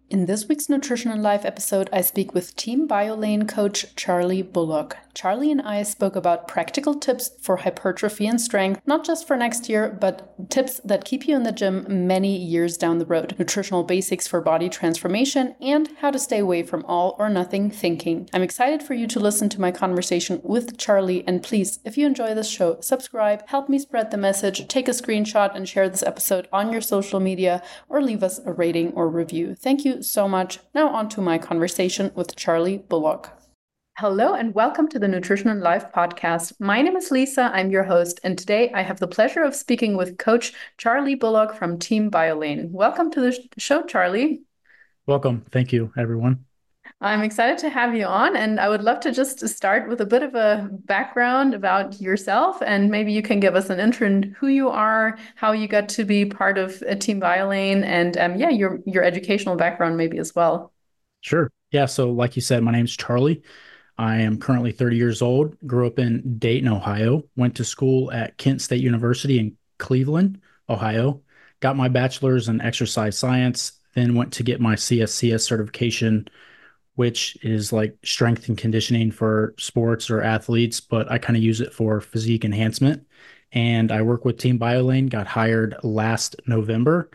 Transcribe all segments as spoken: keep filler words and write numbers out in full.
In this week's Nutrition and Life episode, I speak with Team BioLane coach Charlie Bullock. Charlie and I spoke about practical tips for hypertrophy and strength, not just for next year, but tips that keep you in the gym many years down the road, nutritional basics for body transformation, and how to stay away from all or nothing thinking. I'm excited for you to listen to my conversation with Charlie, and please, if you enjoy this show, subscribe, help me spread the message, take a screenshot and share this episode on your social media, or leave us a rating or review. Thank you so much. Now on to my conversation with Charlie Bullock. Hello and welcome to the Nutrition and Life podcast. My name is Lisa, I'm your host, and today I have the pleasure of speaking with Coach Charlie Bullock from Team BioLane. Welcome to the show, Charlie. Welcome. Thank you, everyone. I'm excited to have you on, and I would love to just start with a bit of a background about yourself, and maybe you can give us an intro in who you are, how you got to be part of a Team BioLane, and um, yeah, your your educational background maybe as well. Sure. Yeah. So, like you said, my name's Charlie. I am currently thirty years old, grew up in Dayton, Ohio, went to school at Kent State University in Cleveland, Ohio, got my bachelor's in exercise science, then went to get my C S C S certification, which is like strength and conditioning for sports or athletes, but I kind of use it for physique enhancement. And I work with Team BioLane, got hired last November.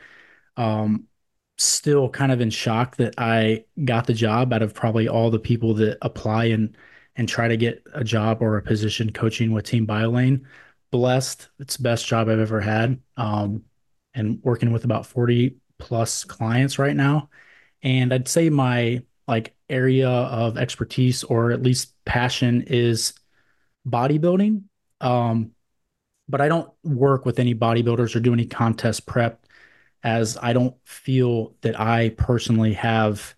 Um, Still kind of in shock that I got the job out of probably all the people that apply and and try to get a job or a position coaching with Team BioLane. Blessed. It's the best job I've ever had. Um, and working with about forty plus clients right now. And I'd say my like area of expertise or at least passion is bodybuilding. Um, but I don't work with any bodybuilders or do any contest prep, as I don't feel that I personally have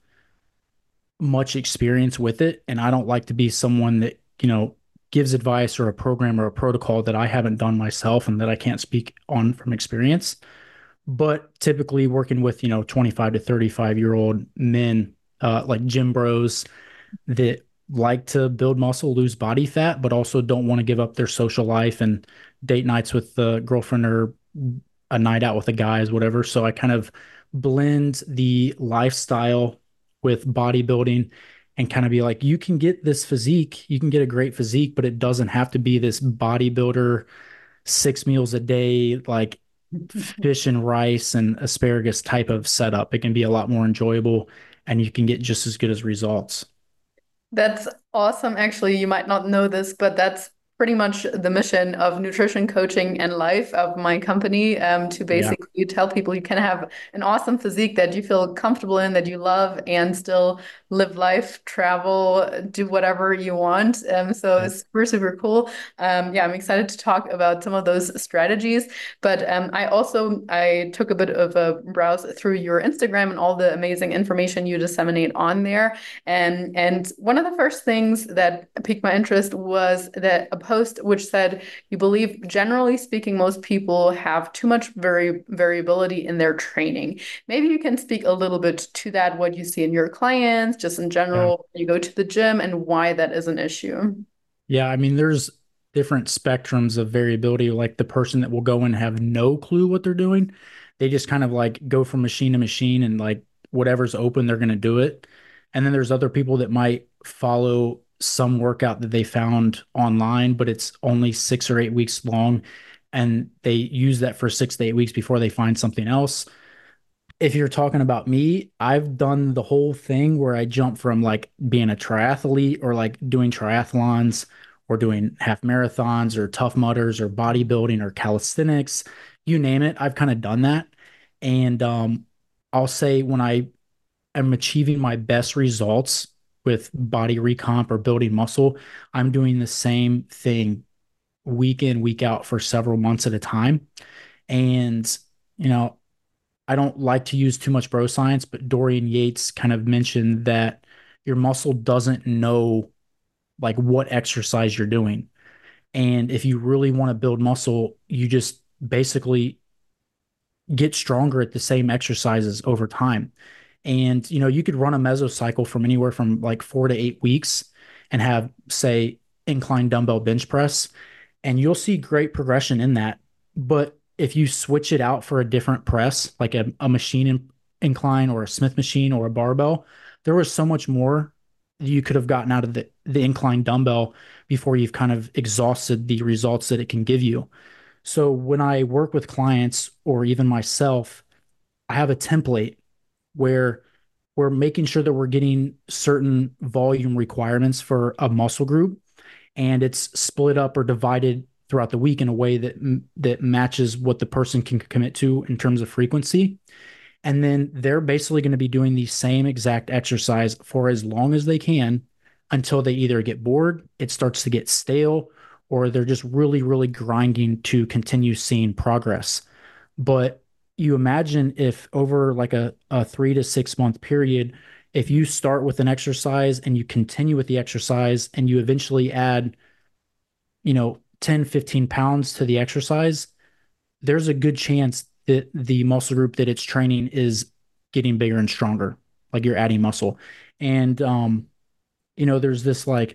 much experience with it. And I don't like to be someone that, you know, gives advice or a program or a protocol that I haven't done myself and that I can't speak on from experience. But typically working with, you know, twenty-five to thirty-five year old men, uh, like gym bros that like to build muscle, lose body fat, but also don't want to give up their social life and date nights with the girlfriend or a night out with the guys, whatever. So I kind of blend the lifestyle with bodybuilding and kind of be like, you can get this physique, you can get a great physique, but it doesn't have to be this bodybuilder six meals a day, like fish and rice and asparagus type of setup. It can be a lot more enjoyable and you can get just as good as results. That's awesome. Actually, you might not know this, but that's pretty much the mission of nutrition coaching and life of my company, um, to Yeah. basically tell people you can have an awesome physique that you feel comfortable in, that you love, and still live life, travel, do whatever you want. Um, so Yep. it's super, super cool. Um, yeah, I'm excited to talk about some of those strategies. But um, I also I took a bit of a browse through your Instagram and all the amazing information you disseminate on there. And and one of the first things that piqued my interest was that a post which said you believe, generally speaking, most people have too much vari variability in their training. Maybe you can speak a little bit to that, what you see in your clients, just in Yeah. general, you go to the gym, and why that is an issue. Yeah. I mean, there's different spectrums of variability, like the person that will go and have no clue what they're doing. They just kind of like go from machine to machine and like whatever's open, they're going to do it. And then there's other people that might follow some workout that they found online, but it's only six or eight weeks long. And they use that for six to eight weeks before they find something else. If you're talking about me, I've done the whole thing where I jump from like being a triathlete or like doing triathlons or doing half marathons or tough mudders or bodybuilding or calisthenics, you name it. I've kind of done that. And um, I'll say when I am achieving my best results with body recomp or building muscle, I'm doing the same thing week in, week out for several months at a time. And, you know, I don't like to use too much bro science, but Dorian Yates kind of mentioned that your muscle doesn't know like what exercise you're doing. And if you really want to build muscle, you just basically get stronger at the same exercises over time. And you know, you could run a mesocycle from anywhere from like four to eight weeks and have, say, incline dumbbell bench press, and you'll see great progression in that. But if you switch it out for a different press, like a, a machine incline or a Smith machine or a barbell, there was so much more you could have gotten out of the, the incline dumbbell before you've kind of exhausted the results that it can give you. So when I work with clients or even myself, I have a template where we're making sure that we're getting certain volume requirements for a muscle group, and it's split up or divided throughout the week in a way that that matches what the person can commit to in terms of frequency. And then they're basically going to be doing the same exact exercise for as long as they can until they either get bored, it starts to get stale, or they're just really, really grinding to continue seeing progress. But you imagine if over like a, a three to six month period, if you start with an exercise and you continue with the exercise and you eventually add, you know, ten, fifteen pounds to the exercise, there's a good chance that the muscle group that it's training is getting bigger and stronger. Like you're adding muscle. And, um, you know, there's this like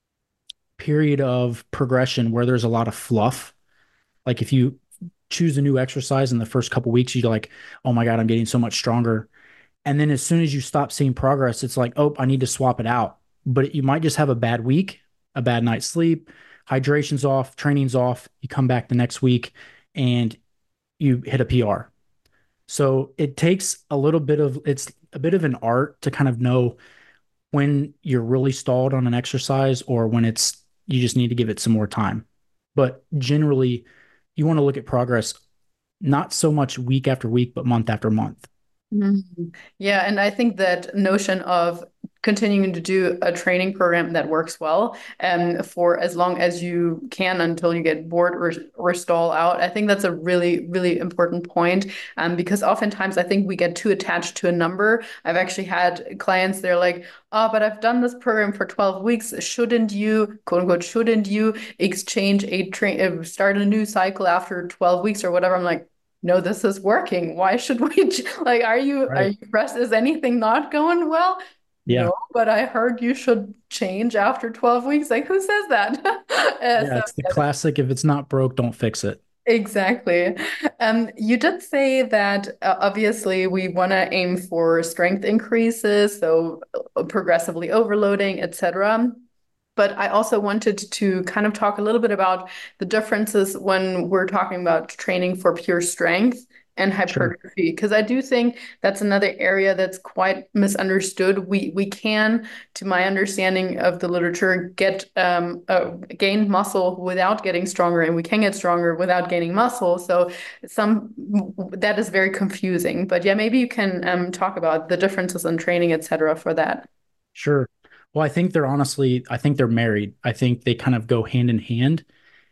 period of progression where there's a lot of fluff. Like if you choose a new exercise in the first couple weeks, you're like, oh my God, I'm getting so much stronger. And then as soon as you stop seeing progress, it's like, oh, I need to swap it out. But you might just have a bad week, a bad night's sleep, hydration's off, training's off. You come back the next week and you hit a P R. So it takes a little bit of, it's a bit of an art to kind of know when you're really stalled on an exercise or when it's, you just need to give it some more time. But generally, you want to look at progress, not so much week after week, but month after month. Mm-hmm. Yeah, and I think that notion of continuing to do a training program that works well um, for as long as you can until you get bored or, or stall out. I think that's a really, really important point um, because oftentimes I think we get too attached to a number. I've actually had clients, they're like, oh, but I've done this program for twelve weeks. Shouldn't you, quote unquote, shouldn't you exchange a train, start a new cycle after twelve weeks or whatever? I'm like, no, this is working. Why should we like, are you, are Right. you pressed? Is anything not going well? Yeah. No, but I heard you should change after twelve weeks. Like, who says that? Uh, Yeah. so It's the classic. If it's not broke, don't fix it. exactly. Um, you did say that uh, obviously we want to aim for strength increases, so uh, progressively overloading, et cetera. But I also wanted to kind of talk a little bit about the differences when we're talking about training for pure strength and Sure. hypertrophy, because I do think that's another area that's quite misunderstood. We we can, to my understanding of the literature, get um, uh, gain muscle without getting stronger, and we can get stronger without gaining muscle. So some that is very confusing. But yeah, maybe you can um, talk about the differences in training, et cetera, for that. Sure. Well, I think they're honestly, I think they're married. I think they kind of go hand in hand.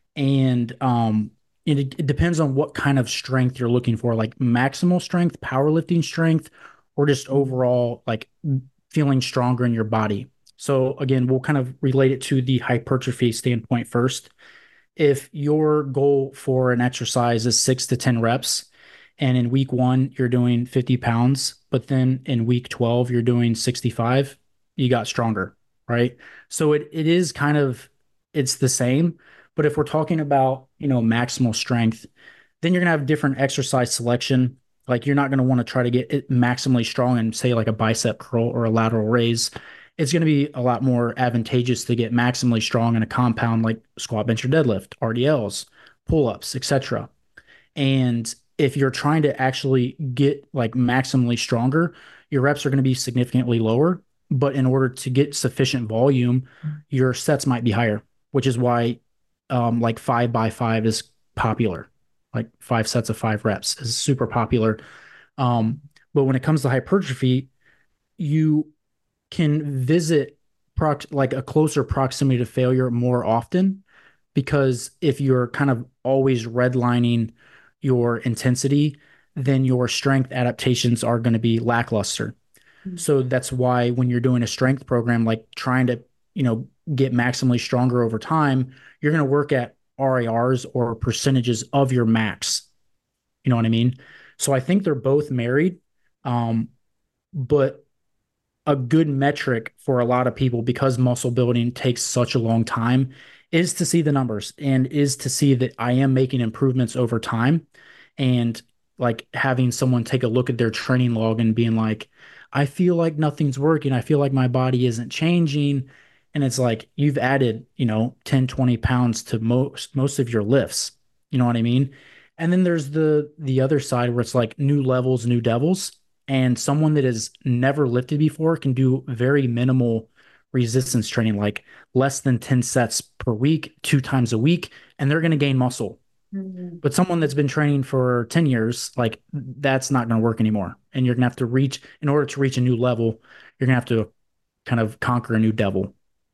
And um, it, it depends on what kind of strength you're looking for, like maximal strength, powerlifting strength, or just overall like feeling stronger in your body. So again, we'll kind of relate it to the hypertrophy standpoint first. If your goal for an exercise is six to ten reps, and in week one, you're doing fifty pounds, but then in week twelve, you're doing sixty-five, you got stronger, right? So it, it is kind of, it's the same. But if we're talking about, you know, maximal strength, then you're going to have different exercise selection. Like you're not going to want to try to get it maximally strong and say like a bicep curl or a lateral raise. It's going to be a lot more advantageous to get maximally strong in a compound like squat, bench, or deadlift, R D Ls, pull-ups, et cetera. And if you're trying to actually get like maximally stronger, your reps are going to be significantly lower. But in order to get sufficient volume, your sets might be higher, which is why um, like five by five is popular. Like five sets of five reps is super popular. Um, but when it comes to hypertrophy, you can visit prox- like a closer proximity to failure more often because if you're kind of always redlining your intensity, then your strength adaptations are going to be lackluster. So that's why when you're doing a strength program, like trying to, you know, get maximally stronger over time, you're going to work at R A Rs or percentages of your max. You know what I mean? So I think they're both married. Um, but a good metric for a lot of people because muscle building takes such a long time is to see the numbers and is to see that I am making improvements over time. And like having someone take a look at their training log and being like, I feel like nothing's working. I feel like my body isn't changing. And it's like you've added, you know, ten, twenty pounds to most most of your lifts. You know what I mean? And then there's the the other side where it's like new levels, new devils. And someone that has never lifted before can do very minimal resistance training, like less than ten sets per week, two times a week, and they're going to gain muscle. Mhm. But someone that's been training for ten years, like that's not going to work anymore. And you're going to have to reach, in order to reach a new level, you're going to have to kind of conquer a new devil.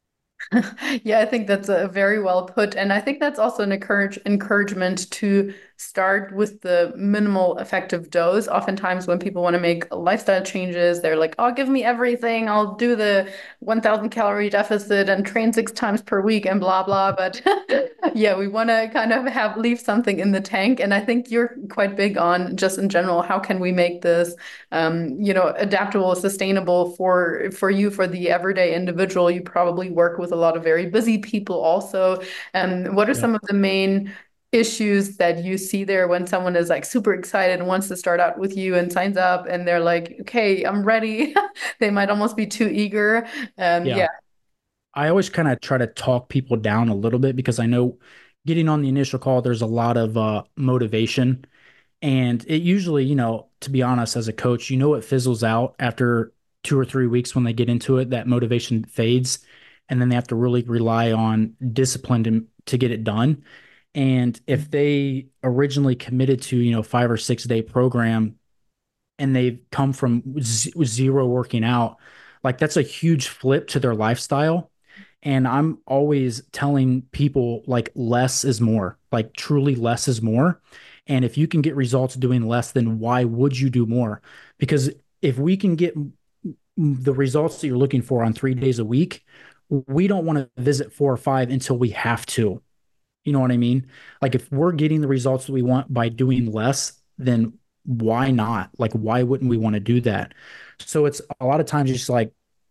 Yeah, I think that's a very well put. And I think that's also an encourage encouragement to start with the minimal effective dose. Oftentimes, when people want to make lifestyle changes, they're like, oh, give me everything. I'll do the one thousand calorie deficit and train six times per week and blah, blah. But yeah, we want to kind of have leave something in the tank. And I think you're quite big on just in general, how can we make this um, you know, adaptable, sustainable for for you, for the everyday individual. You probably work with a lot of very busy people also. Um, what are Yeah. some of the main issues that you see there when someone is like super excited and wants to start out with you and signs up and they're like, okay, I'm ready. They might almost be too eager. Um, Yeah. yeah. I always kind of try to talk people down a little bit because I know getting on the initial call, there's a lot of uh, motivation. And it usually, you know, to be honest, as a coach, you know, it fizzles out after two or three weeks when they get into it, that motivation fades. And then they have to really rely on discipline to, to get it done. And if they originally committed to, you know, five or six day program and they've come from z- zero working out, like that's a huge flip to their lifestyle. And I'm always telling people like less is more, like truly less is more. And if you can get results doing less, then why would you do more? Because if we can get the results that you're looking for on three days a week, we don't want to visit four or five until we have to. You know what I mean? Like if we're getting the results that we want by doing less, then why not? Like, why wouldn't we want to do that? So it's a lot of times just like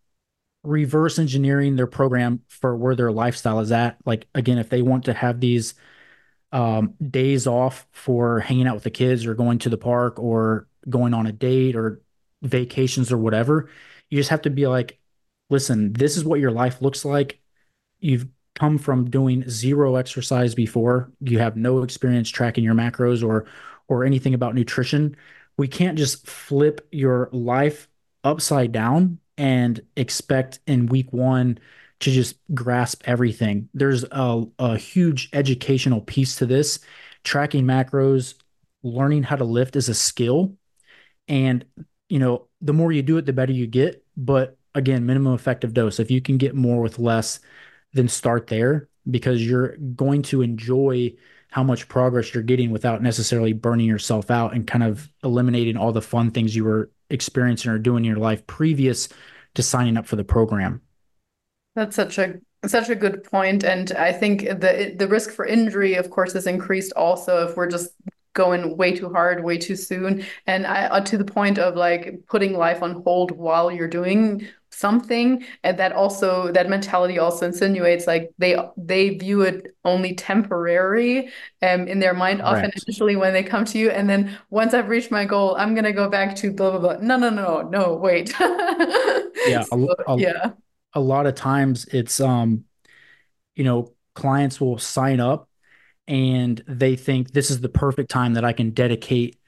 reverse engineering their program for where their lifestyle is at. Like, again, if they want to have these um, days off for hanging out with the kids or going to the park or going on a date or vacations or whatever, you just have to be like, listen, this is what your life looks like. You've come from doing zero exercise before. You have no experience tracking your macros or or anything about nutrition. We can't just flip your life upside down and expect in week one to just grasp everything. There's a, a huge educational piece to this. Tracking macros, learning how to lift is a skill. And, you know, the more you do it, the better you get. But again, minimum effective dose. If you can get more with less, then start there because you're going to enjoy how much progress you're getting without necessarily burning yourself out and kind of eliminating all the fun things you were experiencing or doing in your life previous to signing up for the program. That's such a such a good point, and I think the the risk for injury, of course, is increased also if we're just going way too hard, way too soon, and I uh, to the point of like putting life on hold while you're doing something, and that also that mentality also insinuates like they they view it only temporary, um, in their mind, often Correct. initially when they come to you, and then once I've reached my goal, I'm gonna go back to blah blah blah. No, no, no, no, wait. Yeah, a, So, a, yeah. a lot of times it's um, you know, clients will sign up and they think this is the perfect time that I can dedicate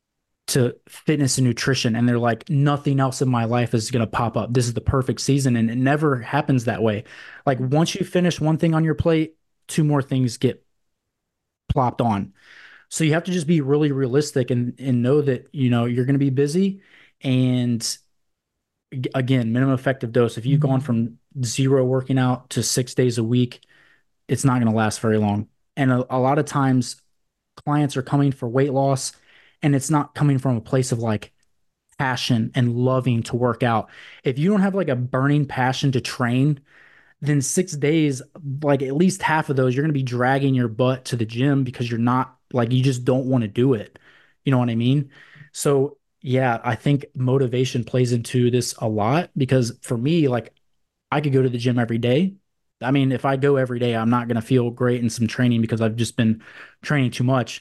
to fitness and nutrition, and they're like, nothing else in my life is going to pop up. This is the perfect season, and it never happens that way. Like once you finish one thing on your plate, two more things get plopped on. So you have to just be really realistic and and know that, you know, you're going to be busy. And again, minimum effective dose. If you've gone from zero working out to six days a week, it's not going to last very long. And a, a lot of times clients are coming for weight loss, and it's not coming from a place of like passion and loving to work out. If you don't have like a burning passion to train, then six days, like at least half of those, you're going to be dragging your butt to the gym because you're not like, you just don't want to do it. You know what I mean? So, yeah, I think motivation plays into this a lot because for me, like I could go to the gym every day. I mean, if I go every day, I'm not going to feel great in some training because I've just been training too much.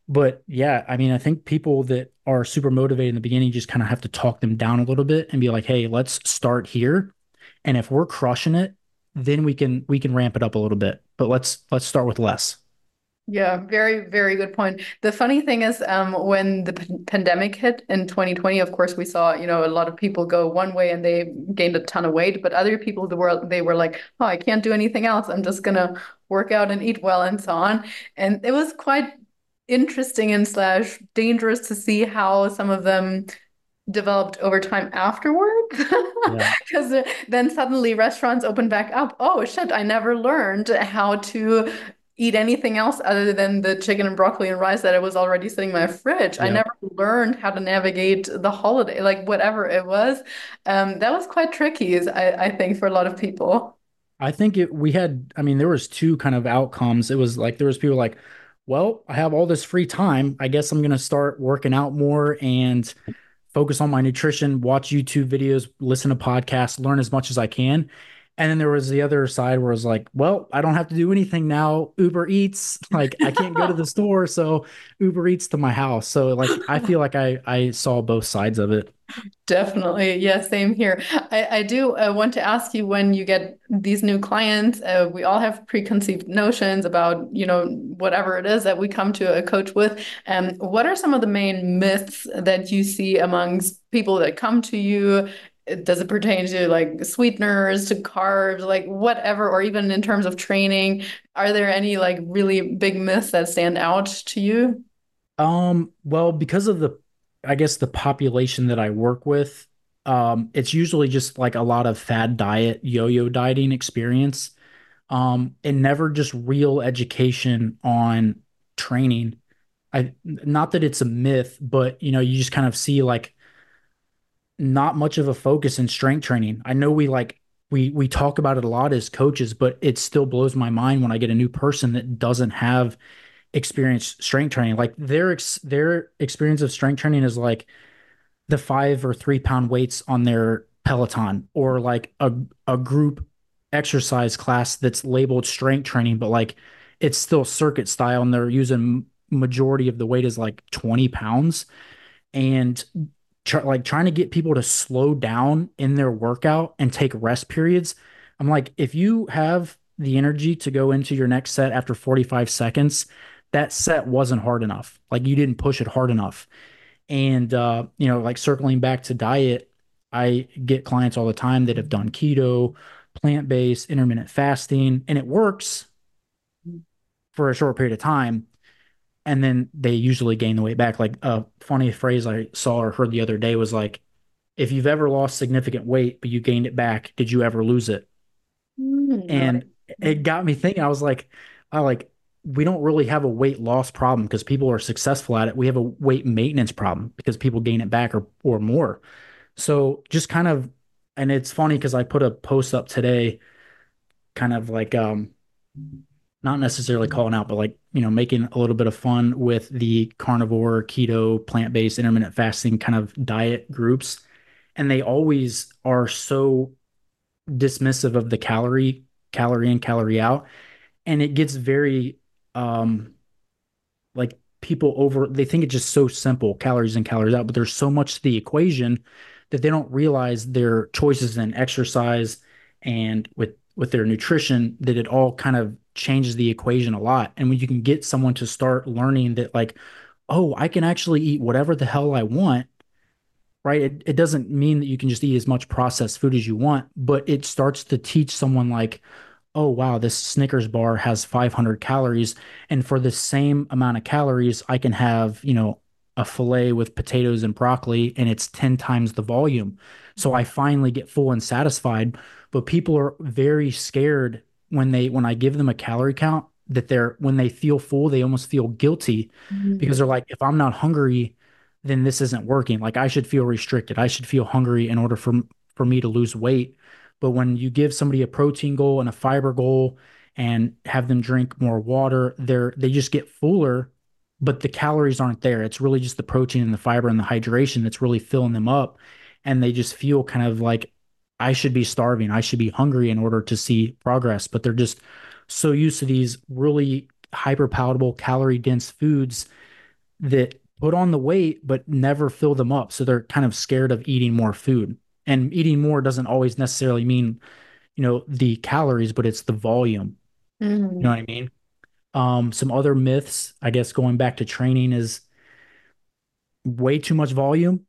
But yeah, I mean, I think people that are super motivated in the beginning just kind of have to talk them down a little bit and be like, hey, let's start here. And if we're crushing it, then we can we can ramp it up a little bit. But let's let's start with less. Yeah, very, very good point. The funny thing is, um, when the p pandemic hit in twenty twenty, of course, we saw, you know, a lot of people go one way and they gained a ton of weight, but other people, the world, they were like, oh, I can't do anything else. I'm just gonna work out and eat well and so on. And it was quite interesting and slash dangerous to see how some of them developed over time afterwards. Yeah. Because then suddenly restaurants open back up. Oh shit, I never learned how to eat anything else other than the chicken and broccoli and rice that I was already sitting in my fridge. I Yeah. never learned how to navigate the holiday, like whatever it was. Um, that was quite tricky, is I, I think, for a lot of people. I think it we had, I mean, there was two kind of outcomes. It was like there was people like, well, I have all this free time. I guess I'm gonna start working out more and focus on my nutrition, watch YouTube videos, listen to podcasts, learn as much as I can. And then there was the other side where I was like, well, I don't have to do anything now. Uber Eats, like I can't go to the store, so Uber Eats to my house. So like I feel like I I saw both sides of it. Definitely. Yeah, same here. I, I do uh, want to ask you, when you get these new clients, uh, we all have preconceived notions about, you know, whatever it is that we come to a coach with. Um, what are some of the main myths that you see amongst people that come to you? Does it pertain to like sweeteners, to carbs, like whatever, or even in terms of training? Are there any like really big myths that stand out to you? Um, well, because of the, I guess the population that I work with, um, it's usually just like a lot of fad diet, yo-yo dieting experience, um, and never just real education on training. I, not that it's a myth, but you know, you just kind of see like not much of a focus in strength training. I know we like we we talk about it a lot as coaches, but it still blows my mind when I get a new person that doesn't have experience strength training. Like their ex their experience of strength training is like the five or three pound weights on their Peloton, or like a a group exercise class that's labeled strength training, but like it's still circuit style and they're using majority of the weight is like twenty pounds. And try, like trying to get people to slow down in their workout and take rest periods. I'm like, if you have the energy to go into your next set after forty-five seconds, that set wasn't hard enough. Like you didn't push it hard enough. And uh, you know, like circling back to diet, I get clients all the time that have done keto, plant-based, intermittent fasting, and it works for a short period of time. And then they usually gain the weight back. Like a funny phrase I saw or heard the other day was like, if you've ever lost significant weight, but you gained it back, did you ever lose it? Hmm, no. And it got me thinking, I was like, I like, we don't really have a weight loss problem because people are successful at it. We have a weight maintenance problem because people gain it back or or more. So just kind of, and it's funny because I put a post up today, kind of like um not necessarily calling out, but like, you know, making a little bit of fun with the carnivore, keto, plant-based, intermittent fasting kind of diet groups. And they always are so dismissive of the calorie, calorie in, calorie out. And it gets very um like people over they think it's just so simple, calories in, calories out, but there's so much to the equation that they don't realize their choices in exercise and with with their nutrition, that it all kind of changes the equation a lot. And when you can get someone to start learning that like, oh, I can actually eat whatever the hell I want, right? It, it doesn't mean that you can just eat as much processed food as you want, but it starts to teach someone like, oh, wow, this Snickers bar has five hundred calories. And for the same amount of calories, I can have, you know, a filet with potatoes and broccoli, and it's ten times the volume. So I finally get full and satisfied. But people are very scared when they, when I give them a calorie count, that they're, when they feel full, they almost feel guilty because they're like, if I'm not hungry, then this isn't working. Like I should feel restricted. I should feel hungry in order for for me to lose weight. But when you give somebody a protein goal and a fiber goal and have them drink more water, they're they just get fuller, but the calories aren't there. It's really just the protein and the fiber and the hydration that's really filling them up. And they just feel kind of like I should be starving. I should be hungry in order to see progress. But they're just so used to these really hyper palatable, calorie dense foods that put on the weight but never fill them up. So they're kind of scared of eating more food. And eating more doesn't always necessarily mean, you know, the calories, but it's the volume. You know Mhm. what I mean? Um, some other myths, I guess, going back to training is way too much volume.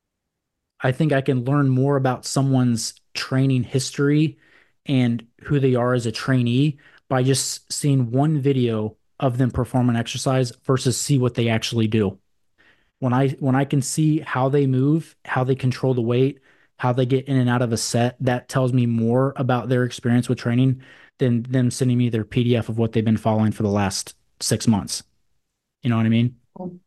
I think I can learn more about someone's training history and who they are as a trainee by just seeing one video of them perform an exercise versus see what they actually do. When I when I can see how they move, how they control the weight, how they get in and out of a set, that tells me more about their experience with training than them sending me their P D F of what they've been following for the last six months. You know what I mean?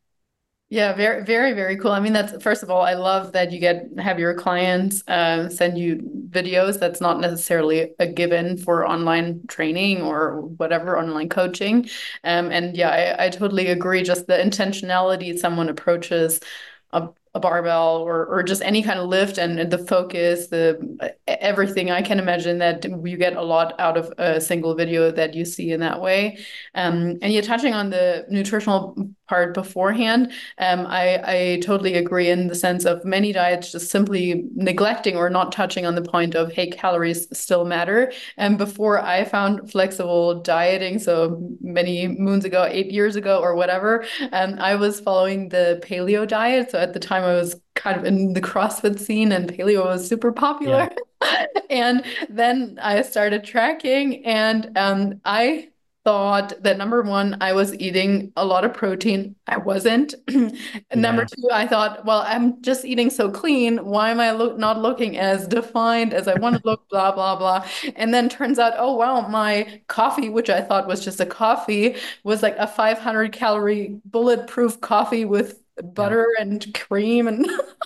Yeah, very, very, very cool. I mean, that's first of all, I love that you get have your clients um, send you videos. That's not necessarily a given for online training or whatever online coaching. Um, and yeah, I, I totally agree. Just the intentionality someone approaches a, a barbell or or just any kind of lift and, and the focus, the everything. I can imagine that you get a lot out of a single video that you see in that way. Um, and you're touching on the nutritional part beforehand. Um, I, I totally agree in the sense of many diets just simply neglecting or not touching on the point of, hey, calories still matter. And before I found flexible dieting, so many moons ago, eight years ago or whatever, um, I was following the paleo diet. So at the time I was kind of in the CrossFit scene and paleo was super Yeah. popular. And then I started tracking and um, I thought that number one, I was eating a lot of protein. I wasn't. And number Yeah. two, I thought, well, I'm just eating so clean. Why am I look not looking as defined as I want to look? Blah, blah, blah. And then turns out, oh, wow, my coffee, which I thought was just a coffee, was like a five hundred calorie bulletproof coffee with Yep. butter and cream and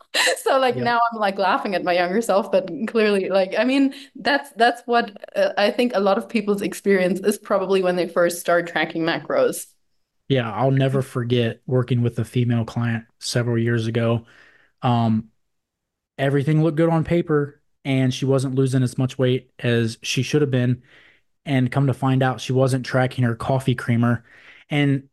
so like Yep. now I'm like laughing at my younger self, but clearly like I mean that's that's what uh, I think a lot of people's experience is probably when they first start tracking macros. Yeah. I'll never forget working with a female client several years ago. Um, Everything looked good on paper, and she wasn't losing as much weight as she should have been. And come to find out, she wasn't tracking her coffee creamer, and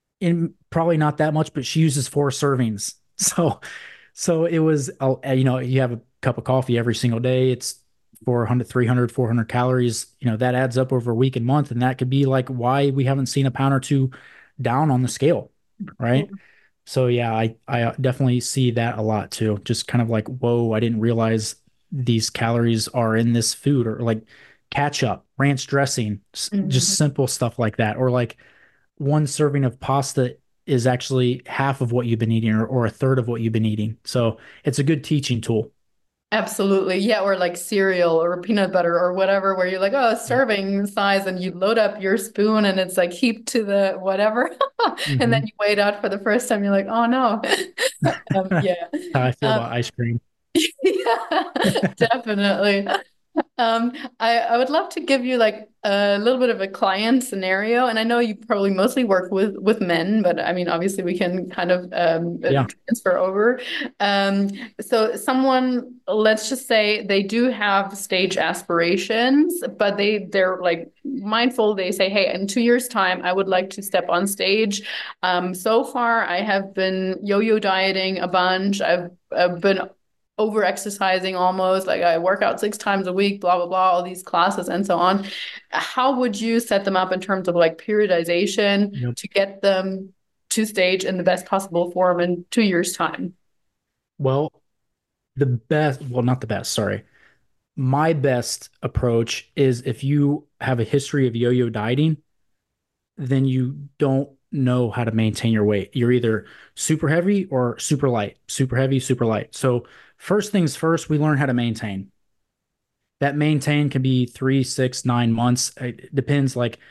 in probably not that much, but she uses four servings. So, so it was, uh, you know, you have a cup of coffee every single day. It's four hundred, three hundred, four hundred calories. You know, that adds up over a week and month. And that could be like why we haven't seen a pound or two down on the scale. Right. So yeah, I I definitely see that a lot too. Just kind of like, whoa, I didn't realize these calories are in this food, or like ketchup, ranch dressing, s- just Mhm. simple stuff like that. Or like one serving of pasta is actually half of what you've been eating, or, or a third of what you've been eating. So it's a good teaching tool. Absolutely. Yeah, or like cereal or peanut butter or whatever, where you're like, oh, Yep. serving size, and you load up your spoon and it's like heaped to the whatever. And then Hmm. you weigh it out for the first time, you're like, oh no. Um, yeah. How I feel Um, about ice cream. yeah, definitely. Um, I, I would love to give you like a little bit of a client scenario, and I know you probably mostly work with with men, but I mean, obviously we can kind of um, uh, Yeah. transfer over. Um, so someone, let's just say they do have stage aspirations, but they they're like mindful. They say, "Hey, in two years' time, I would like to step on stage." Um, so far, I have been yo-yo dieting a bunch. I've, I've been over exercising almost like I work out six times a week, blah, blah, blah, all these classes and so on. How would you set them up in terms of like periodization Yep. to get them to stage in the best possible form in two years' time? Well, the best, well, not the best, sorry. My best approach is if you have a history of yo-yo dieting, then you don't know how to maintain your weight. You're either super heavy or super light, super heavy, super light. So, first things first, we learn how to maintain. That maintain can be three, six, nine months. It depends. Like,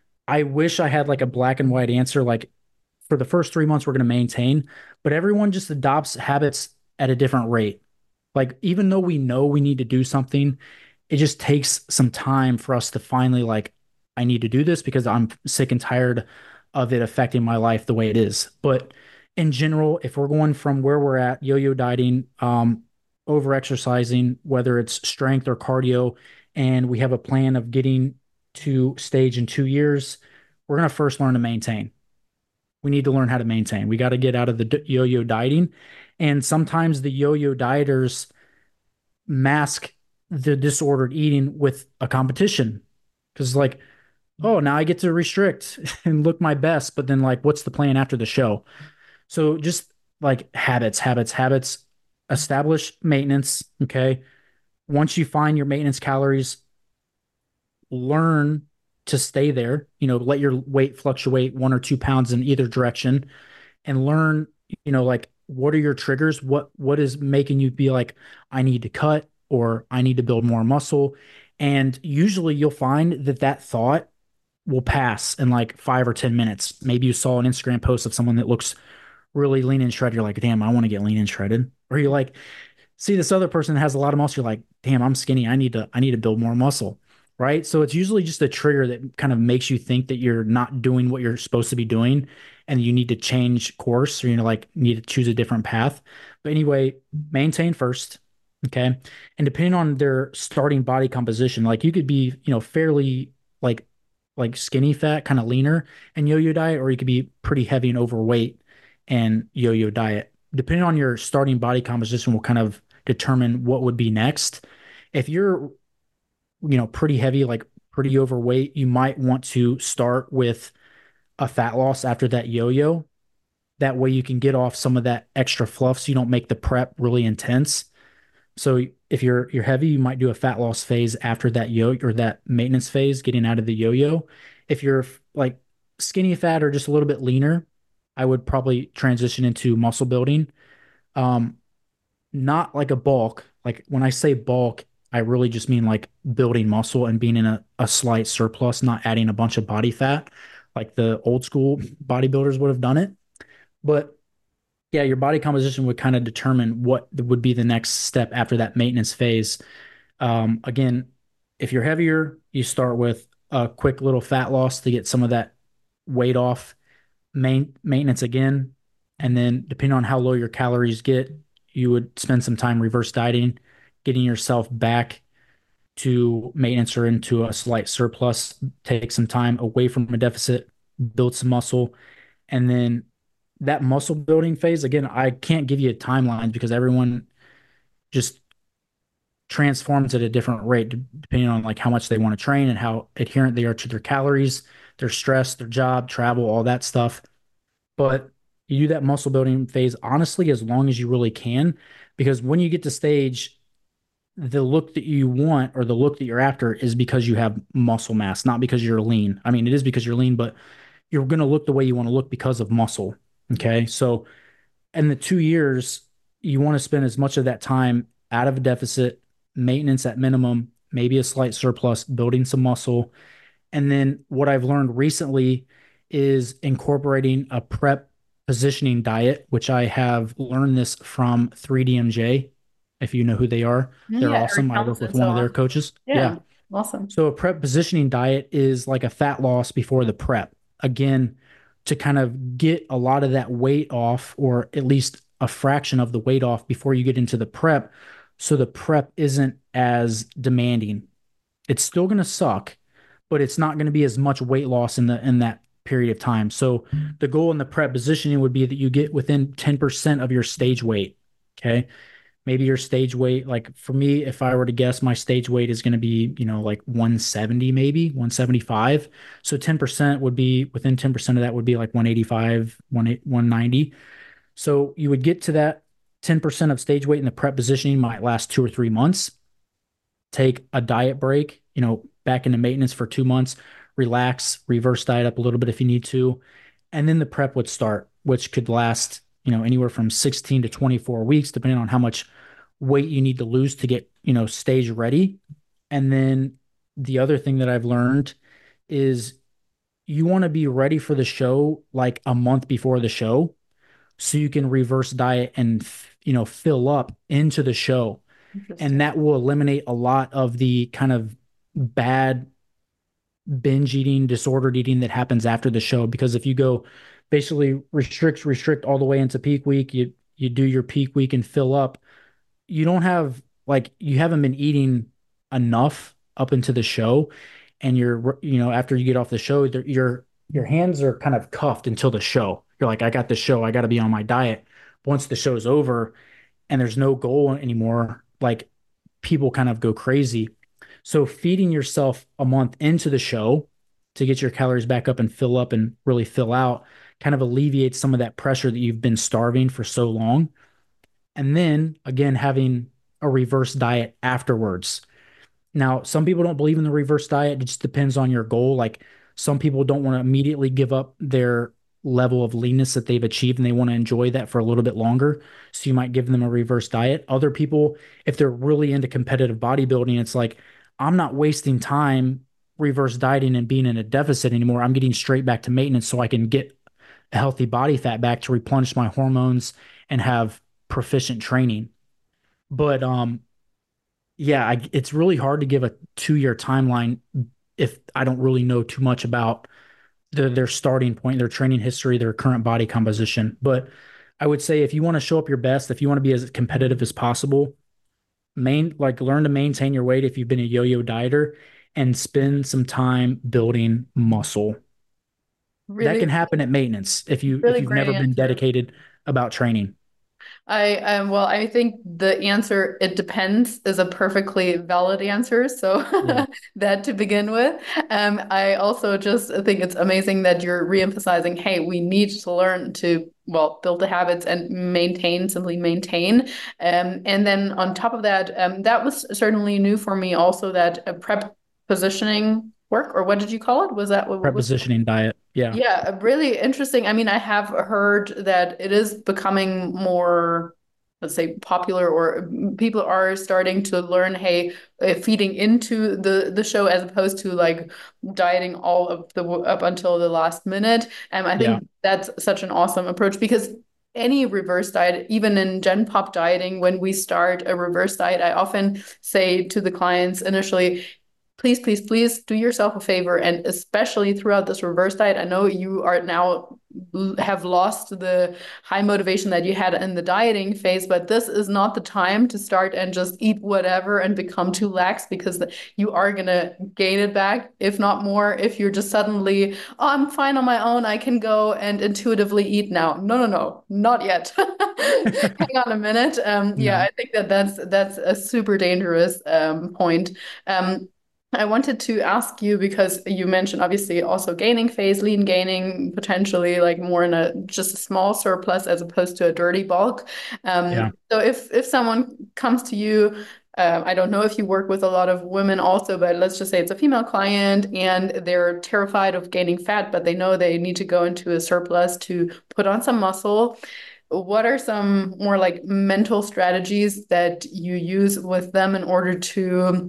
I wish I had like a black and white answer. Like, for the first three months, we're going to maintain, but everyone just adopts habits at a different rate. Like, even though we know we need to do something, it just takes some time for us to finally like, I need to do this because I'm sick and tired of it affecting my life the way it is. But in general, if we're going from where we're at, yo-yo dieting, um, over exercising, whether it's strength or cardio, and we have a plan of getting to stage in two years, we're going to first learn to maintain. we need to learn how to maintain. We got to get out of the d- yo-yo dieting. And sometimes the yo-yo dieters mask the disordered eating with a competition. Because like, oh, now I get to restrict and look my best, but then like what's the plan after the show? So just like habits, habits, habits, establish maintenance. Okay. Once you find your maintenance calories, learn to stay there, you know, let your weight fluctuate one or two pounds in either direction and learn, you know, like what are your triggers? What what is making you be like, I need to cut or I need to build more muscle? And usually you'll find that that thought will pass in like five or ten minutes. Maybe you saw an Instagram post of someone that looks really lean and shredded. You're like, damn, I want to get lean and shredded. Or you're like, see this other person that has a lot of muscle. You're like, damn, I'm skinny. I need to, I need to build more muscle. Right. So it's usually just a trigger that kind of makes you think that you're not doing what you're supposed to be doing and you need to change course or, you know, like need to choose a different path. But anyway, maintain first. Okay. And depending on their starting body composition, like you could be, you know, fairly like, like skinny fat, kind of leaner and yo-yo diet, or you could be pretty heavy and overweight and yo-yo diet. Depending on your starting body composition will kind of determine what would be next. If you're, you know, pretty heavy, like pretty overweight, you might want to start with a fat loss after that yo-yo. That way you can get off some of that extra fluff so you don't make the prep really intense. So if you're you're heavy, you might do a fat loss phase after that yo or that maintenance phase, getting out of the yo-yo. If you're like skinny fat or just a little bit leaner, I would probably transition into muscle building. Um, not like a bulk. Like when I say bulk, I really just mean like building muscle and being in a, a slight surplus, not adding a bunch of body fat like the old school bodybuilders would have done it. But yeah, your body composition would kind of determine what would be the next step after that maintenance phase. Um, again, if you're heavier, you start with a quick little fat loss to get some of that weight off, main maintenance again, and then depending on how low your calories get, you would spend some time reverse dieting, getting yourself back to maintenance or into a slight surplus, take some time away from a deficit, build some muscle, and then that muscle building phase, again, I can't give you a timeline because everyone just transforms at a different rate depending on like how much they want to train and how adherent they are to their calories, their stress, their job, travel, all that stuff. But you do that muscle building phase honestly as long as you really can, because when you get to stage, the look that you want or the look that you're after is because you have muscle mass, not because you're lean. I mean, it is because you're lean, but you're going to look the way you want to look because of muscle. Okay. So in the two years, you want to spend as much of that time out of a deficit, maintenance at minimum, maybe a slight surplus, building some muscle. And then what I've learned recently is incorporating a prep positioning diet, which I have learned this from three D M J. If you know who they are, they're Yeah, Eric awesome. I work Helms with and one so of their on. coaches. Yeah, Yeah. awesome. So a prep positioning diet is like a fat loss before the prep. Again, to kind of get a lot of that weight off, or at least a fraction of the weight off before you get into the prep. So the prep isn't as demanding. It's still going to suck, but it's not going to be as much weight loss in the in that period of time. So the goal in the prep positioning would be that you get within ten percent of your stage weight. Okay. Maybe your stage weight, like for me, if I were to guess, my stage weight is going to be, you know, like one seventy, maybe one seventy-five. So ten percent would be within ten percent of that would be like one eighty-five, one ninety. So you would get to that ten percent of stage weight in the prep positioning might last two or three months. Take a diet break, you know, back into maintenance for two months, relax, reverse diet up a little bit if you need to. And then the prep would start, which could last, you know, anywhere from sixteen to twenty-four weeks, depending on how much weight you need to lose to get, you know, stage ready. And then the other thing that I've learned is you want to be ready for the show like a month before the show so you can reverse diet and, you know, fill up into the show. And Interesting. that will eliminate a lot of the kind of bad binge eating, disordered eating that happens after the show. Because if you go basically restrict, restrict all the way into peak week, you you do your peak week and fill up, you don't have like you haven't been eating enough up into the show, and you're you know after you get off the show, you're your hands are kind of cuffed until the show. You're like, I got the show, I got to be on my diet. Once the show's over and there's no goal anymore, like people kind of go crazy. So feeding yourself a month into the show to get your calories back up and fill up and really fill out kind of alleviates some of that pressure that you've been starving for so long. And then again, having a reverse diet afterwards. Now, some people don't believe in the reverse diet. It just depends on your goal. Like some people don't want to immediately give up their level of leanness that they've achieved and they want to enjoy that for a little bit longer. So you might give them a reverse diet. Other people, if they're really into competitive bodybuilding, it's like, I'm not wasting time reverse dieting and being in a deficit anymore. I'm getting straight back to maintenance so I can get a healthy body fat back to replenish my hormones and have proficient training. But um, yeah, I, it's really hard to give a two year timeline if I don't really know too much about the, their starting point, their training history, their current body composition. But I would say if you want to show up your best, if you want to be as competitive as possible, main like learn to maintain your weight if you've been a yo-yo dieter and spend some time building muscle. That Really, can happen at maintenance if you if really you've great never been answer. dedicated about training. I um well, I think the answer "it depends" is a perfectly valid answer. So Yeah. that to begin with. Um, I also just think it's amazing that you're reemphasizing, hey, we need to learn to well build the habits and maintain, simply maintain. Um, and then on top of that, um, that was certainly new for me. Also, that uh, prep positioning work, or what did you call it? Was that what was? Prepositioning diet. Yeah. Yeah, really interesting. I mean, I have heard that it is becoming more, let's say, popular, or people are starting to learn, hey, uh, feeding into the the show as opposed to like dieting all of the up until the last minute. And I Yeah. think that's such an awesome approach because any reverse diet, even in Gen Pop dieting, when we start a reverse diet, I often say to the clients initially, please, please, please do yourself a favor. And especially throughout this reverse diet, I know you are now have lost the high motivation that you had in the dieting phase, but this is not the time to start and just eat whatever and become too lax because the, you are going to gain it back, if not more, if you're just suddenly, oh, I'm fine on my own. I can go and intuitively eat now. No, no, no, not yet. Hang on a minute. Um, yeah, No. I think that that's that's a super dangerous um, point. Um, I wanted to ask you because you mentioned obviously also gaining phase, lean gaining, potentially like more in a just a small surplus as opposed to a dirty bulk. Um, Yeah. so if if someone comes to you, uh, I don't know if you work with a lot of women also, but let's just say it's a female client and they're terrified of gaining fat, but they know they need to go into a surplus to put on some muscle. What are some more like mental strategies that you use with them in order to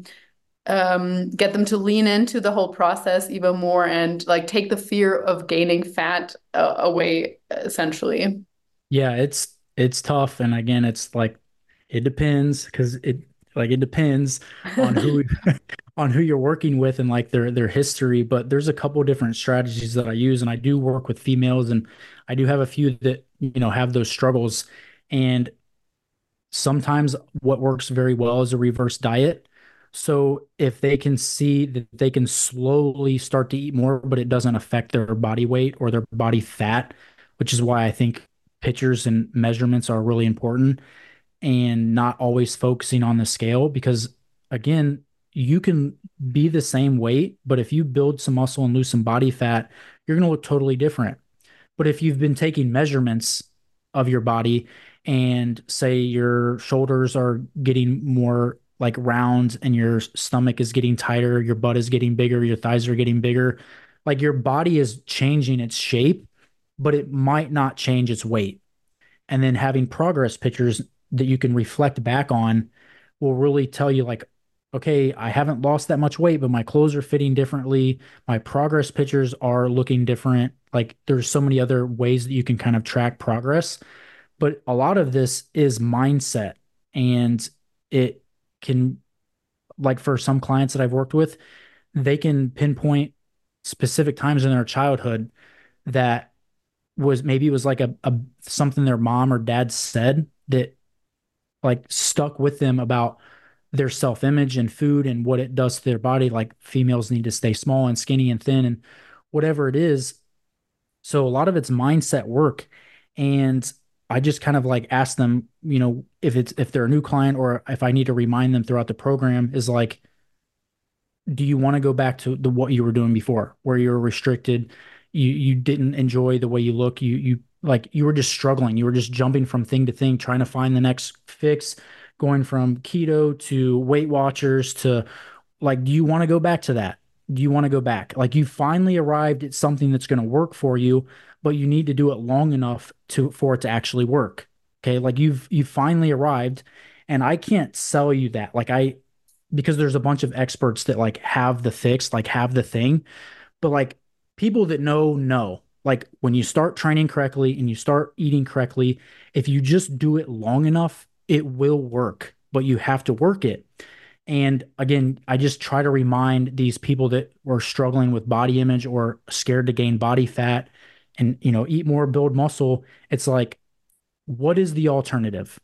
um, get them to lean into the whole process even more and like take the fear of gaining fat uh, away, essentially. Yeah, it's it's tough. And again, it's like it depends because it like it depends on who on who you're working with and like their their history. But there's a couple different strategies that I use, and I do work with females, and I do have a few that you know have those struggles. And sometimes what works very well is a reverse diet. So if they can see that they can slowly start to eat more, but it doesn't affect their body weight or their body fat, which is why I think pictures and measurements are really important and not always focusing on the scale because again, you can be the same weight, but if you build some muscle and lose some body fat, you're going to look totally different. But if you've been taking measurements of your body and say your shoulders are getting more like round and your stomach is getting tighter, your butt is getting bigger, your thighs are getting bigger, like your body is changing its shape, but it might not change its weight. And then having progress pictures that you can reflect back on will really tell you like, okay, I haven't lost that much weight, but my clothes are fitting differently. My progress pictures are looking different. Like there's so many other ways that you can kind of track progress. But a lot of this is mindset. And it can, like for some clients that I've worked with, they can pinpoint specific times in their childhood that was maybe it was like a, a something their mom or dad said that like stuck with them about their self-image and food and what it does to their body. Like females need to stay small and skinny and thin and whatever it is. So a lot of it's mindset work. And I just kind of like ask them, you know, if it's if they're a new client or if I need to remind them throughout the program is like, do you want to go back to the what you were doing before, where you were restricted, you you didn't enjoy the way you look, you you like you were just struggling, you were just jumping from thing to thing, trying to find the next fix, going from keto to Weight Watchers to like, do you want to go back to that? Do you want to go back? Like you finally arrived at something that's going to work for you, but you need to do it long enough to for it to actually work. Okay, like you've you've finally arrived, and I can't sell you that. Like I because there's a bunch of experts that like have the fix, like have the thing, but like people that know know. Like when you start training correctly and you start eating correctly, if you just do it long enough, it will work, but you have to work it. And again, I just try to remind these people that were struggling with body image or scared to gain body fat and, you know, eat more, build muscle. It's like, what is the alternative?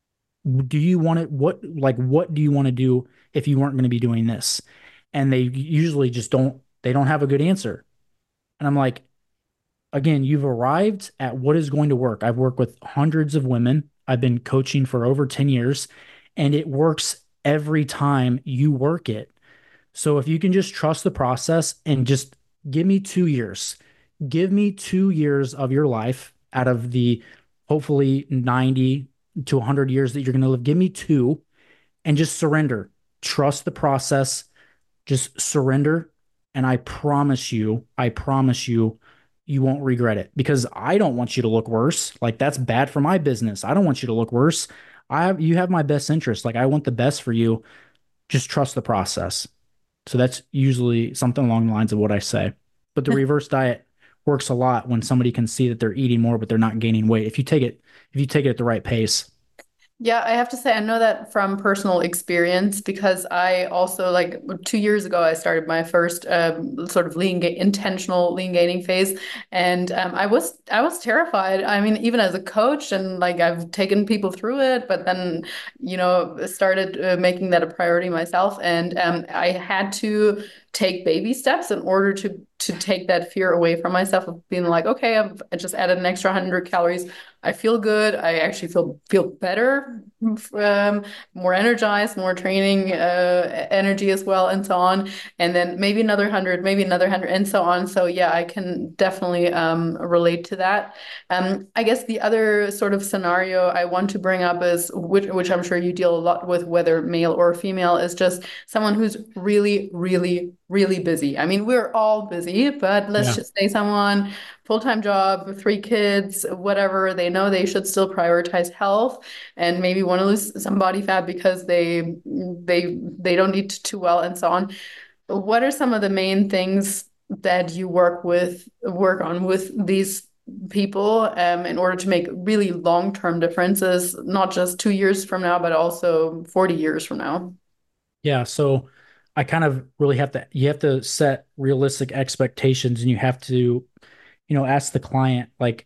Do you want to, what, like, what do you want to do if you weren't going to be doing this? And they usually just don't, they don't have a good answer. And I'm like, again, you've arrived at what is going to work. I've worked with hundreds of women. I've been coaching for over ten years, and it works every time you work it. So if you can just trust the process and just give me two years, give me two years of your life out of the hopefully ninety to one hundred years that you're going to live, give me two and just surrender. Trust the process, just surrender. And I promise you, I promise you, you won't regret it because I don't want you to look worse. Like that's bad for my business. I don't want you to look worse. I have, you have my best interest. Like I want the best for you. Just trust the process. So that's usually something along the lines of what I say. But the reverse diet works a lot when somebody can see that they're eating more, but they're not gaining weight. If you take it, if you take it at the right pace. Yeah, I have to say, I know that from personal experience because I also, like two years ago, I started my first um, sort of lean, ga- intentional lean gaining phase, and um, I was I was terrified. I mean, even as a coach, and like I've taken people through it, but then you know started uh, making that a priority myself, and um, I had to take baby steps in order to to take that fear away from myself of being like, okay, I've I just added an extra one hundred calories. I feel good. I actually feel feel better, um, more energized, more training uh, energy as well, and so on. And then maybe another hundred, maybe another hundred, and so on. So yeah, I can definitely um, relate to that. Um, I guess the other sort of scenario I want to bring up is, which, which I'm sure you deal a lot with, whether male or female, is just someone who's really, really, really busy. I mean, we're all busy, but let's Yeah. just say someone full-time job, three kids, whatever, they know they should still prioritize health and maybe want to lose some body fat because they they they don't eat too well and so on. What are some of the main things that you work with work on with these people um, in order to make really long-term differences, not just two years from now, but also forty years from now? Yeah. So I kind of really have to, you have to set realistic expectations and you have to, you know, ask the client, like,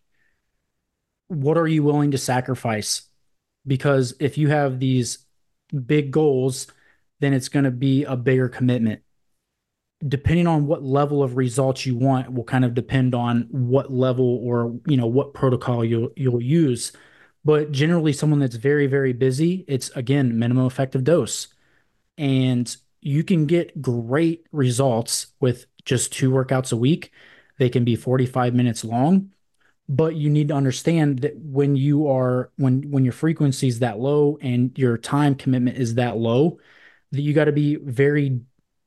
what are you willing to sacrifice? Because if you have these big goals, then it's going to be a bigger commitment. Depending on what level of results you want will kind of depend on what level or, you know, what protocol you'll you'll use. But generally someone that's very, very busy, it's again minimum effective dose. And you can get great results with just two workouts a week. They can be forty-five minutes long, but you need to understand that when you are when when your frequency is that low and your time commitment is that low, that you got to be very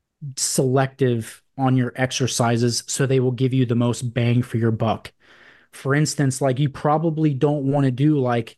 selective on your exercises so they will give you the most bang for your buck. For instance, like you probably don't want to do like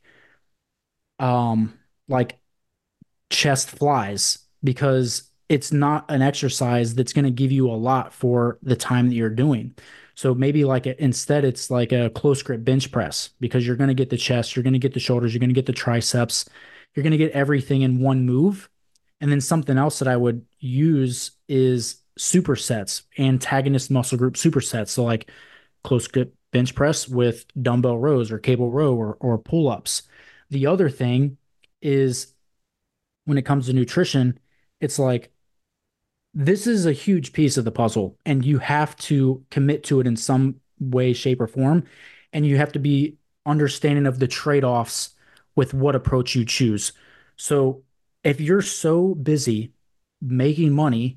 um like chest flies because it's not an exercise that's going to give you a lot for the time that you're doing. So maybe like a, instead it's like a close grip bench press because you're going to get the chest, you're going to get the shoulders, you're going to get the triceps, you're going to get everything in one move. And then something else that I would use is supersets, antagonist muscle group supersets. So like close grip bench press with dumbbell rows or cable row or, or pull ups. The other thing is when it comes to nutrition, it's like this is a huge piece of the puzzle and you have to commit to it in some way, shape, or form. And you have to be understanding of the trade-offs with what approach you choose. So if you're so busy making money,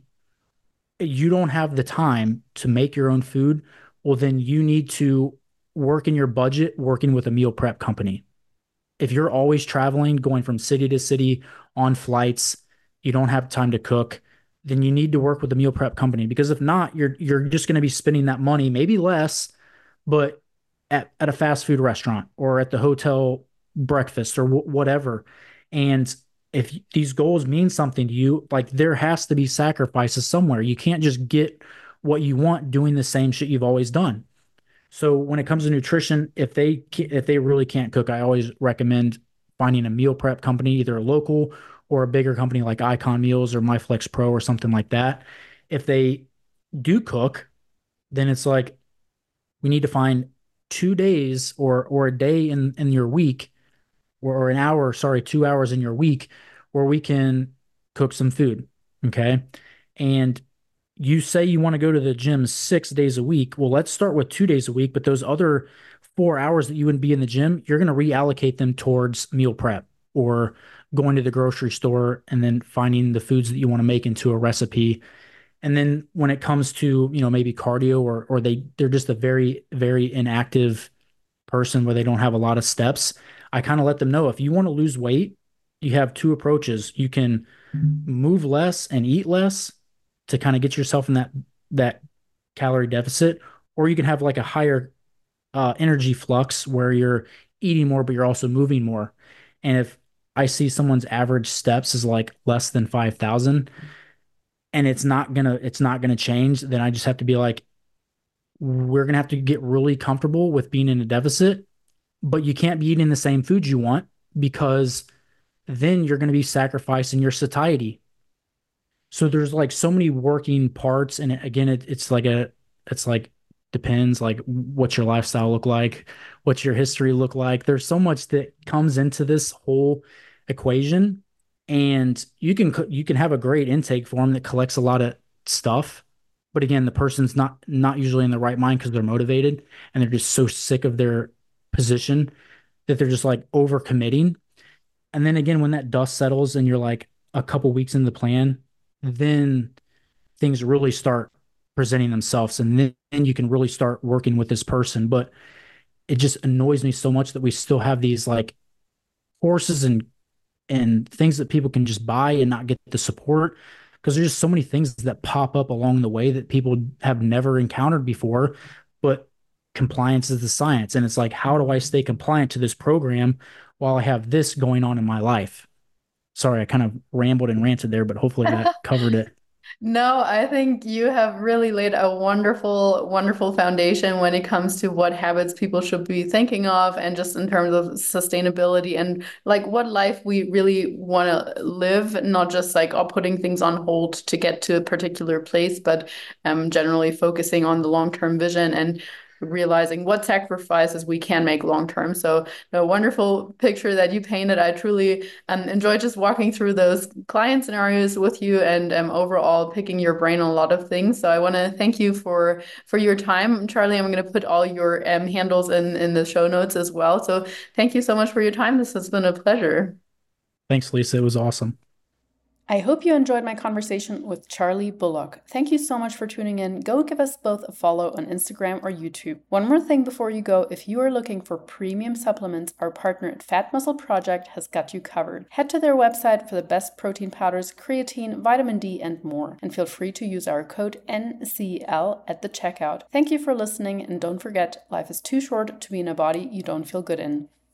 you don't have the time to make your own food, well, then you need to work in your budget working with a meal prep company. If you're always traveling, going from city to city on flights, you don't have time to cook, then you need to work with a meal prep company because if not, you're you're just going to be spending that money, maybe less, but at, at a fast food restaurant or at the hotel breakfast or w- whatever. And if these goals mean something to you, like there has to be sacrifices somewhere. You can't just get what you want doing the same shit you've always done. So when it comes to nutrition, if they if they really can't cook, I always recommend finding a meal prep company, either a local or a bigger company like Icon Meals or MyFlex Pro or something like that. If they do cook, then it's like we need to find two days or or a day in in your week or, or an hour, sorry, two hours in your week where we can cook some food. Okay. And you say you want to go to the gym six days a week. Well, let's start with two days a week, but those other four hours that you wouldn't be in the gym, you're going to reallocate them towards meal prep or going to the grocery store and then finding the foods that you want to make into a recipe. And then when it comes to, you know, maybe cardio or or they they're just a very, very inactive person where they don't have a lot of steps, I kind of let them know if you want to lose weight, you have two approaches. You can move less and eat less to kind of get yourself in that that calorie deficit, or you can have like a higher uh, energy flux where you're eating more but you're also moving more. And if I see someone's average steps is like less than five thousand and it's not gonna it's not gonna change, then I just have to be like, we're gonna have to get really comfortable with being in a deficit, but you can't be eating the same foods you want because then you're going to be sacrificing your satiety. So there's like so many working parts, and again, it, it's like a, it's like depends like what's your lifestyle look like, what's your history look like. There's so much that comes into this whole equation, and you can you can have a great intake form that collects a lot of stuff, but again, the person's not not usually in the right mind because they're motivated and they're just so sick of their position that they're just like over committing. And then again, when that dust settles and you're like a couple weeks into the plan, then things really start presenting themselves. And then, then you can really start working with this person. But it just annoys me so much that we still have these like courses and and things that people can just buy and not get the support because there's just so many things that pop up along the way that people have never encountered before. But compliance is the science. And it's like, how do I stay compliant to this program while I have this going on in my life? Sorry, I kind of rambled and ranted there, but hopefully that covered it. No, I think you have really laid a wonderful, wonderful foundation when it comes to what habits people should be thinking of and just in terms of sustainability and like what life we really want to live, not just like or putting things on hold to get to a particular place, but um, generally focusing on the long-term vision and realizing what sacrifices we can make long term. So a wonderful picture that you painted. I truly um, enjoyed just walking through those client scenarios with you and um, overall picking your brain on a lot of things. So I want to thank you for for your time, Charlie. I'm going to put all your um, handles in in the show notes as well. So thank you so much for your time. This has been a pleasure. Thanks, Lisa. It was awesome. I hope you enjoyed my conversation with Charlie Bullock. Thank you so much for tuning in. Go give us both a follow on Instagram or YouTube. One more thing before you go, if you are looking for premium supplements, our partner at Fat Muscle Project has got you covered. Head to their website for the best protein powders, creatine, vitamin D, and more. And feel free to use our code N C L at the checkout. Thank you for listening, and don't forget, life is too short to be in a body you don't feel good in.